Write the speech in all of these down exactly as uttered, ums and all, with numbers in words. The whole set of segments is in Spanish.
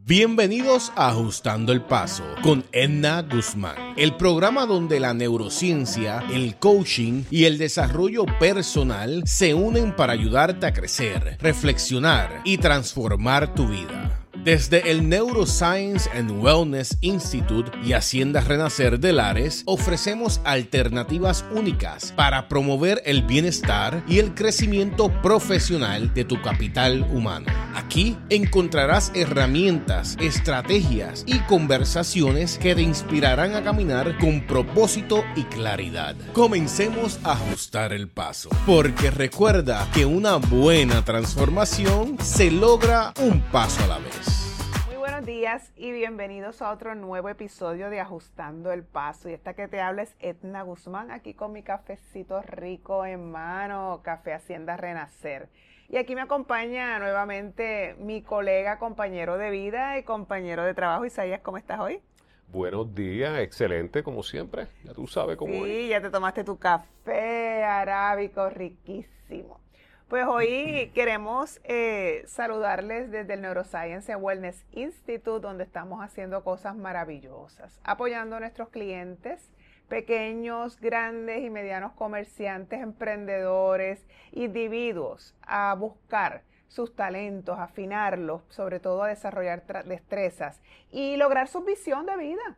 Bienvenidos a Ajustando el Paso con Edna Guzmán, el programa donde la neurociencia, el coaching y el desarrollo personal se unen para ayudarte a crecer, reflexionar y transformar tu vida. Desde el Neuroscience and Wellness Institute y Hacienda Renacer de Lares, ofrecemos alternativas únicas para promover el bienestar y el crecimiento profesional de tu capital humano. Aquí encontrarás herramientas, estrategias y conversaciones que te inspirarán a caminar con propósito y claridad. Comencemos a ajustar el paso, porque recuerda que una buena transformación se logra un paso a la vez. Buenos días y bienvenidos a otro nuevo episodio de Ajustando el Paso. Y esta que te habla es Edna Guzmán, aquí con mi cafecito rico en mano, Café Hacienda Renacer. Y aquí me acompaña nuevamente mi colega, compañero de vida y compañero de trabajo. Isaías, ¿cómo estás hoy? Buenos días, excelente como siempre. Ya tú sabes cómo es. Sí, ya te tomaste tu café arábico riquísimo. Pues hoy queremos eh, saludarles desde el Neuroscience and Wellness Institute, donde estamos haciendo cosas maravillosas, apoyando a nuestros clientes, pequeños, grandes y medianos comerciantes, emprendedores, individuos, a buscar sus talentos, afinarlos, sobre todo a desarrollar destrezas y lograr su visión de vida.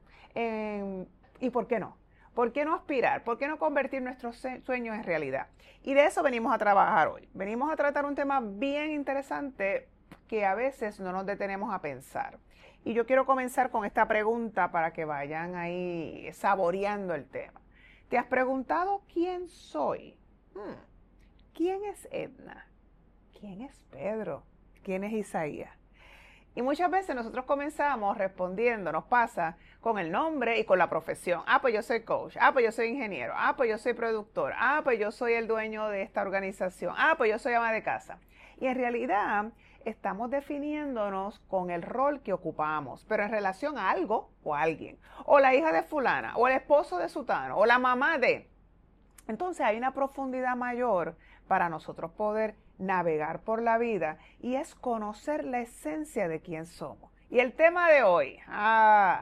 Eh, ¿Y por qué no? ¿Por qué no aspirar? ¿Por qué no convertir nuestros sueños en realidad? Y de eso venimos a trabajar hoy. Venimos a tratar un tema bien interesante que a veces no nos detenemos a pensar. Y yo quiero comenzar con esta pregunta para que vayan ahí saboreando el tema. ¿Te has preguntado quién soy? Hmm. ¿Quién es Edna? ¿Quién es Pedro? ¿Quién es Isaías? Y muchas veces nosotros comenzamos respondiendo, nos pasa con el nombre y con la profesión. Ah, pues yo soy coach. Ah, pues yo soy ingeniero. Ah, pues yo soy productor. Ah, pues yo soy el dueño de esta organización. Ah, pues yo soy ama de casa. Y en realidad estamos definiéndonos con el rol que ocupamos, pero en relación a algo o a alguien. O la hija de fulana, o el esposo de sutano, o la mamá de... Entonces hay una profundidad mayor para nosotros poder navegar por la vida y es conocer la esencia de quién somos. Y el tema de hoy, ah,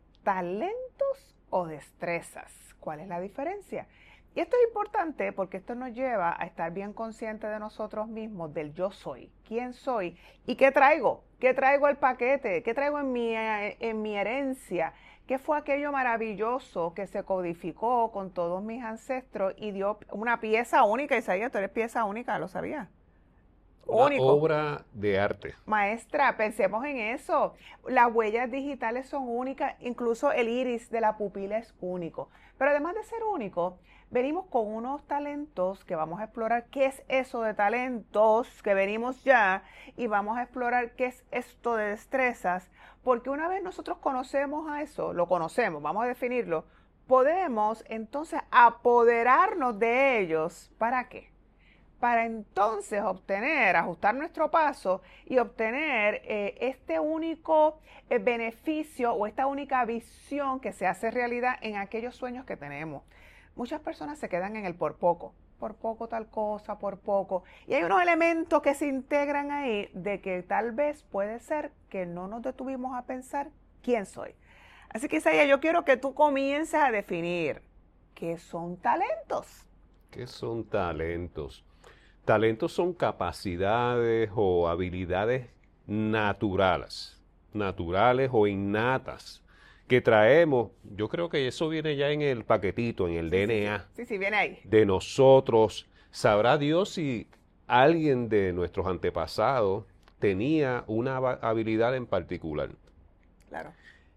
talentos o destrezas. ¿Cuál es la diferencia? Y esto es importante porque esto nos lleva a estar bien conscientes de nosotros mismos, del yo soy, quién soy y qué traigo, qué traigo al paquete, qué traigo en mi, en mi herencia. ¿Qué fue aquello maravilloso que se codificó con todos mis ancestros y dio una pieza única? Isaías, tú eres pieza única, ¿lo sabías? Una Único. obra de arte. Maestra, pensemos en eso. Las huellas digitales son únicas, incluso el iris de la pupila es único. Pero además de ser único, venimos con unos talentos que vamos a explorar qué es eso de talentos, que venimos ya, y vamos a explorar qué es esto de destrezas, porque una vez nosotros conocemos a eso, lo conocemos, vamos a definirlo, podemos entonces apoderarnos de ellos. ¿Para qué? Para entonces obtener, ajustar nuestro paso y obtener eh, este único eh, beneficio o esta única visión que se hace realidad en aquellos sueños que tenemos. Muchas personas se quedan en el por poco, por poco tal cosa, por poco. Y hay unos elementos que se integran ahí de que tal vez puede ser que no nos detuvimos a pensar quién soy. Así que Isaías, yo quiero que tú comiences a definir qué son talentos. ¿Qué son talentos? Talentos son capacidades o habilidades naturales, naturales o innatas que traemos. Yo creo que eso viene ya en el paquetito, en el Sí, D N A. Sí, sí, sí, viene ahí. De nosotros. Sabrá Dios si alguien de nuestros antepasados tenía una habilidad en particular. Claro.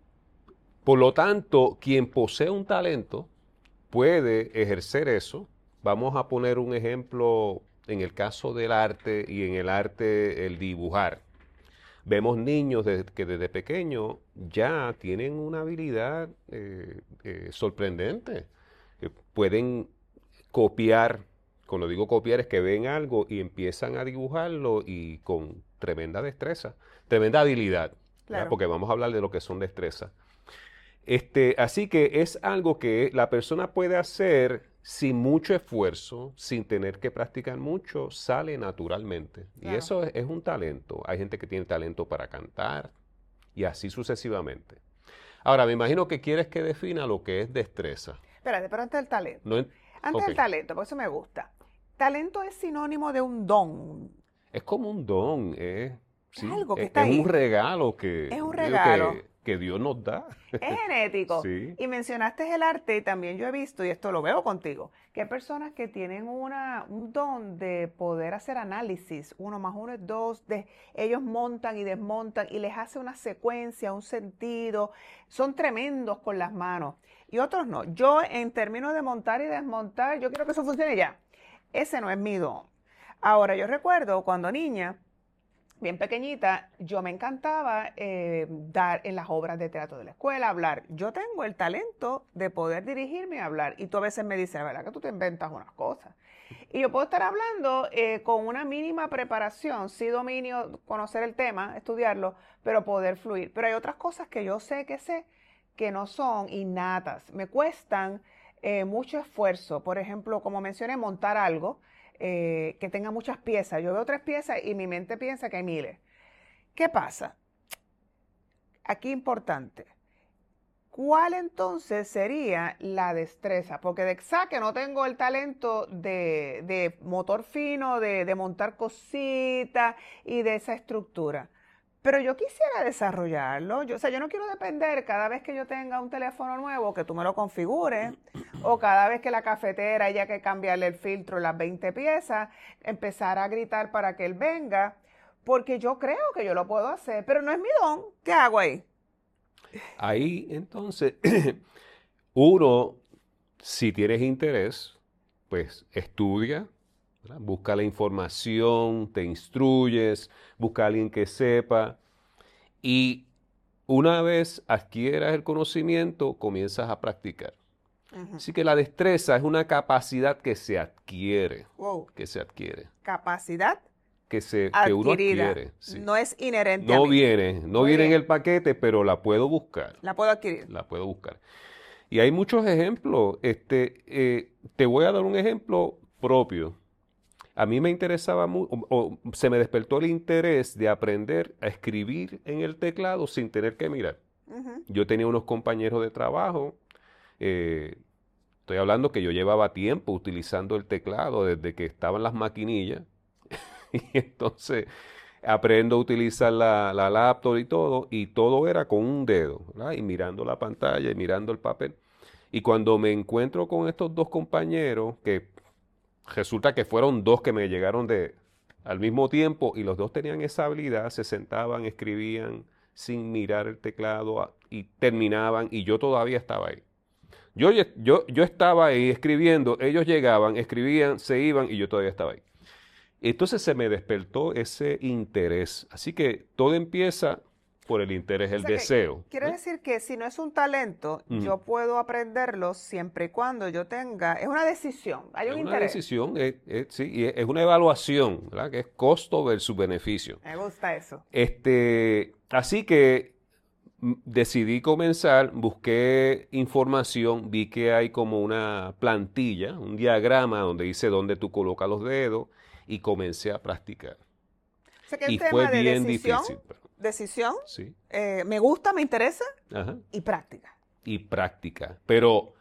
Por lo tanto, quien posee un talento puede ejercer eso. Vamos a poner un ejemplo en el caso del arte y en el arte el dibujar. Vemos niños de, que desde pequeños ya tienen una habilidad eh, eh, sorprendente. Que pueden copiar, cuando digo copiar es que ven algo y empiezan a dibujarlo y con tremenda destreza, tremenda habilidad, Claro. porque vamos a hablar de lo que son destrezas. Este, así que es algo que la persona puede hacer sin mucho esfuerzo, sin tener que practicar mucho, sale naturalmente. Claro. Y eso es, es un talento. Hay gente que tiene talento para cantar, y así sucesivamente. Ahora, me imagino que quieres que defina lo que es destreza. Espérate, pero antes del talento. No, antes okay. del talento, por eso me gusta. Talento es sinónimo de un don. Es como un don, eh, sí, es algo que es, está es ahí. un regalo que, es un regalo. que, que Dios nos da. Es genético. Sí. Y mencionaste el arte y también yo he visto, y esto lo veo contigo, que hay personas que tienen una, un don de poder hacer análisis, uno más uno es dos, de, ellos montan y desmontan y les hace una secuencia, un sentido, son tremendos con las manos. Y otros no. Yo en términos de montar y desmontar, yo quiero que eso funcione ya. Ese no es mi don. Ahora, yo recuerdo cuando niña, bien pequeñita, yo me encantaba eh, dar en las obras de teatro de la escuela, hablar. Yo tengo el talento de poder dirigirme y hablar. Y tú a veces me dices, la verdad que tú te inventas unas cosas. Y yo puedo estar hablando eh, con una mínima preparación, sí dominio, conocer el tema, estudiarlo, pero poder fluir. Pero hay otras cosas que yo sé que sé que no son innatas. Me cuestan eh, mucho esfuerzo. Por ejemplo, como mencioné, montar algo. Eh, que tenga muchas piezas. Yo veo tres piezas y mi mente piensa que hay miles. ¿Qué pasa? Aquí importante. ¿Cuál entonces sería la destreza? Porque de saque no tengo el talento de, de motor fino, de, de montar cositas y de esa estructura. Pero yo quisiera desarrollarlo. Yo, o sea, yo no quiero depender cada vez que yo tenga un teléfono nuevo que tú me lo configures o cada vez que la cafetera haya que cambiarle el filtro las veinte piezas, empezar a gritar para que él venga, porque yo creo que yo lo puedo hacer, pero no es mi don. ¿Qué hago ahí? Ahí, entonces, uno, si tienes interés, pues estudia, ¿verdad? Busca la información, te instruyes, busca a alguien que sepa y una vez adquieras el conocimiento, comienzas a practicar. Uh-huh. Así que la destreza es una capacidad que se adquiere, wow. que se adquiere. Capacidad que, se, adquirida. que uno adquiere. Sí. No es inherente no a mí. Viene, no Muy viene bien. En el paquete, pero la puedo buscar. La puedo adquirir. La puedo buscar. Y hay muchos ejemplos. Este, eh, te voy a dar un ejemplo propio. A mí me interesaba mucho, o, o se me despertó el interés de aprender a escribir en el teclado sin tener que mirar. Uh-huh. Yo tenía unos compañeros de trabajo, eh, estoy hablando que yo llevaba tiempo utilizando el teclado desde que estaban las maquinillas, y entonces aprendo a utilizar la, la laptop y todo, y todo era con un dedo, ¿verdad? Y mirando la pantalla y mirando el papel. Y cuando me encuentro con estos dos compañeros que resulta que fueron dos que me llegaron de, al mismo tiempo y los dos tenían esa habilidad, se sentaban, escribían sin mirar el teclado y terminaban y yo todavía estaba ahí. Yo, yo, yo estaba ahí escribiendo, ellos llegaban, escribían, se iban y yo todavía estaba ahí. Entonces se me despertó ese interés. Así que todo empieza por el interés, el o sea deseo. Quiere ¿eh? decir que si no es un talento, mm. yo puedo aprenderlo siempre y cuando yo tenga... Es una decisión, hay un es interés. Una decisión, es, es, sí, es una evaluación, ¿verdad? Que es costo versus beneficio. Me gusta eso. Este, así que decidí comenzar, busqué información, vi que hay como una plantilla, un diagrama donde dice dónde tú colocas los dedos y comencé a practicar. O sea, que el y tema fue de bien decisión, difícil. Pero... Decisión, sí. eh, me gusta, me interesa. Ajá. Y práctica. Y práctica, pero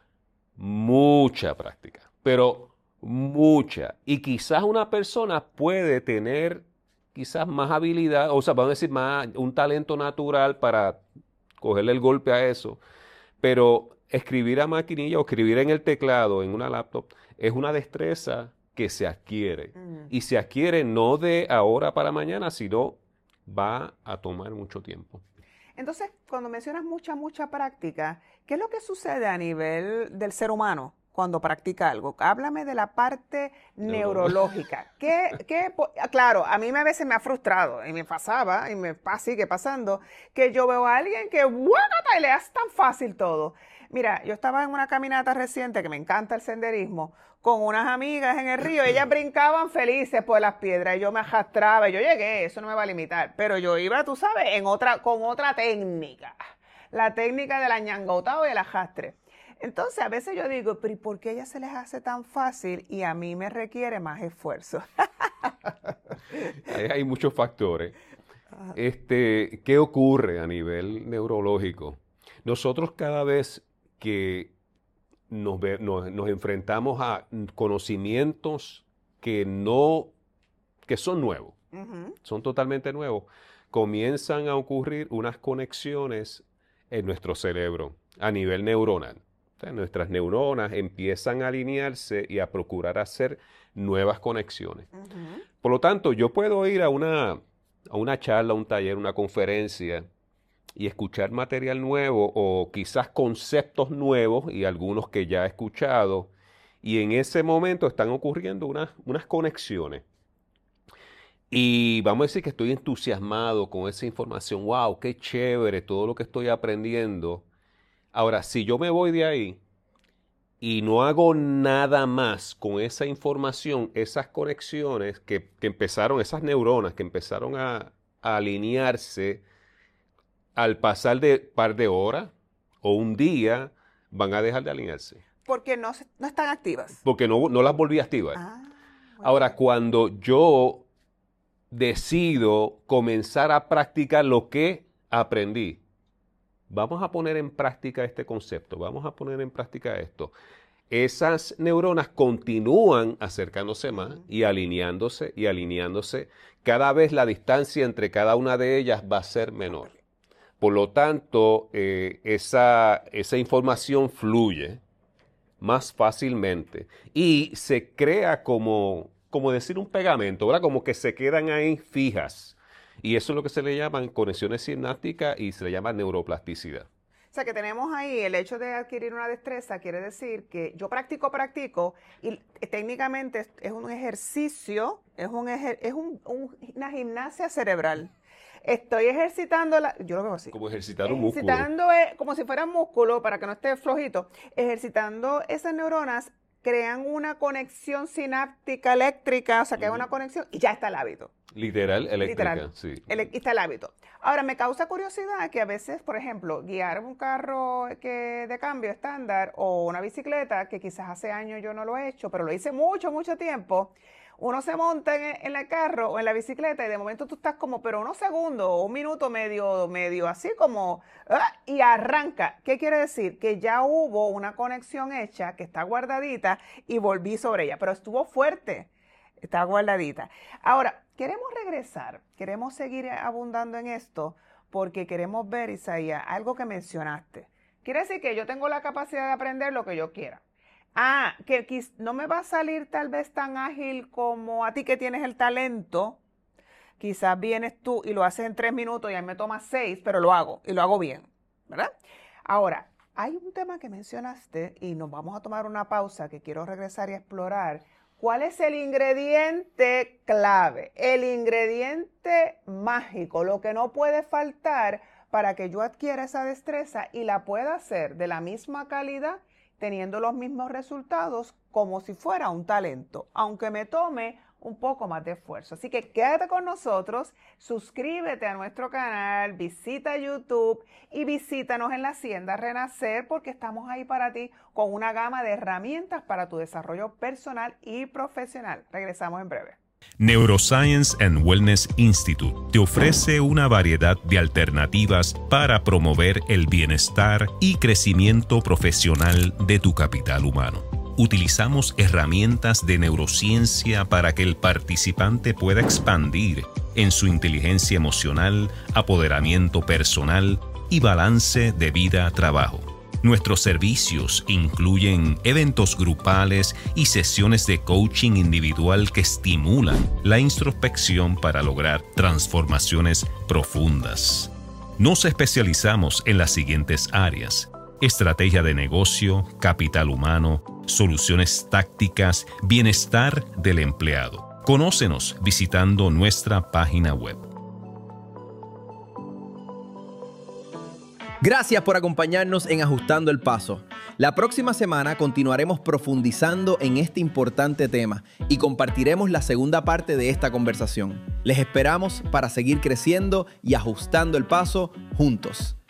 mucha práctica, pero mucha. Y quizás una persona puede tener quizás más habilidad, o sea, vamos a decir, más un talento natural para cogerle el golpe a eso, pero escribir a maquinilla o escribir en el teclado, en una laptop, es una destreza que se adquiere. Mm. Y se adquiere no de ahora para mañana, sino va a tomar mucho tiempo. Entonces, cuando mencionas mucha, mucha práctica, ¿qué es lo que sucede a nivel del ser humano cuando practica algo? Háblame de la parte neurológica. ¿Qué, qué, claro, a mí a veces me ha frustrado y me pasaba y me sigue pasando que yo veo a alguien que ¡guácata! Y le hace tan fácil todo. Mira, yo estaba en una caminata reciente que me encanta el senderismo con unas amigas en el río, ellas brincaban felices por las piedras, y yo me arrastraba, y yo llegué, eso no me va a limitar, pero yo iba, tú sabes, en otra, con otra técnica, la técnica del añangotado y el arrastre. Entonces, a veces yo digo, pero ¿y por qué a ellas se les hace tan fácil y a mí me requiere más esfuerzo? hay, hay muchos factores. Este, ¿qué ocurre a nivel neurológico? Nosotros cada vez que nos, ve, nos, nos enfrentamos a conocimientos que no, que son nuevos, uh-huh. son totalmente nuevos, comienzan a ocurrir unas conexiones en nuestro cerebro a nivel neuronal. O sea, nuestras neuronas empiezan a alinearse y a procurar hacer nuevas conexiones. Uh-huh. Por lo tanto, yo puedo ir a una, a una charla, un taller, una conferencia y escuchar material nuevo o quizás conceptos nuevos y algunos que ya he escuchado, y en ese momento están ocurriendo unas, unas conexiones. Y vamos a decir que estoy entusiasmado con esa información. ¡Wow! ¡Qué chévere! Todo lo que estoy aprendiendo. Ahora, si yo me voy de ahí y no hago nada más con esa información, esas conexiones que, que empezaron, esas neuronas que empezaron a, a alinearse, al pasar de par de horas o un día, van a dejar de alinearse. Porque no, no están activas. Porque no, no las volví a activar. Ah, bueno. Ahora, cuando yo decido comenzar a practicar lo que aprendí, vamos a poner en práctica este concepto, vamos a poner en práctica esto. Esas neuronas continúan acercándose más y alineándose y alineándose. Cada vez la distancia entre cada una de ellas va a ser menor. Por lo tanto, eh, esa, esa información fluye más fácilmente y se crea como, como decir un pegamento, ¿verdad? Como que se quedan ahí fijas. Y eso es lo que se le llaman conexiones sinápticas y se le llama neuroplasticidad. O sea, que tenemos ahí el hecho de adquirir una destreza, quiere decir que yo practico, practico, y técnicamente es un ejercicio, es, un ejer, es un, un, una gimnasia cerebral. Estoy ejercitando, la, yo lo veo así. Como ejercitar un músculo. Ejercitando, eh, como si fuera músculo, para que no esté flojito. Ejercitando esas neuronas, crean una conexión sináptica eléctrica, o sea, que es una conexión, y ya está el hábito. Literal, eléctrica, Literal, sí. El, y está el hábito. Ahora, me causa curiosidad que a veces, por ejemplo, guiar un carro que, de cambio estándar o una bicicleta, que quizás hace años yo no lo he hecho, pero lo hice mucho, mucho tiempo. Uno se monta en, en el carro o en la bicicleta y de momento tú estás como, pero unos segundos o un minuto medio, medio así como, ¡ah! Y arranca. ¿Qué quiere decir? Que ya hubo una conexión hecha, que está guardadita y volví sobre ella, pero estuvo fuerte, está guardadita. Ahora, queremos regresar, queremos seguir abundando en esto porque queremos ver, Isaías, algo que mencionaste. Quiere decir que yo tengo la capacidad de aprender lo que yo quiera. Ah, que no me va a salir tal vez tan ágil como a ti que tienes el talento. Quizás vienes tú y lo haces en tres minutos y a mí me toma seis, pero lo hago y lo hago bien, ¿verdad? Ahora, hay un tema que mencionaste y nos vamos a tomar una pausa que quiero regresar y explorar. ¿Cuál es el ingrediente clave? El ingrediente mágico, lo que no puede faltar para que yo adquiera esa destreza y la pueda hacer de la misma calidad, teniendo los mismos resultados como si fuera un talento, aunque me tome un poco más de esfuerzo. Así que quédate con nosotros, suscríbete a nuestro canal, visita YouTube y visítanos en la Hacienda Renacer porque estamos ahí para ti con una gama de herramientas para tu desarrollo personal y profesional. Regresamos en breve. Neuroscience and Wellness Institute te ofrece una variedad de alternativas para promover el bienestar y crecimiento profesional de tu capital humano. Utilizamos herramientas de neurociencia para que el participante pueda expandir en su inteligencia emocional, apoderamiento personal y balance de vida-trabajo. Nuestros servicios incluyen eventos grupales y sesiones de coaching individual que estimulan la introspección para lograr transformaciones profundas. Nos especializamos en las siguientes áreas: estrategia de negocio, capital humano, soluciones tácticas, bienestar del empleado. Conócenos visitando nuestra página web. Gracias por acompañarnos en Ajustando el Paso. La próxima semana continuaremos profundizando en este importante tema y compartiremos la segunda parte de esta conversación. Les esperamos para seguir creciendo y ajustando el paso juntos.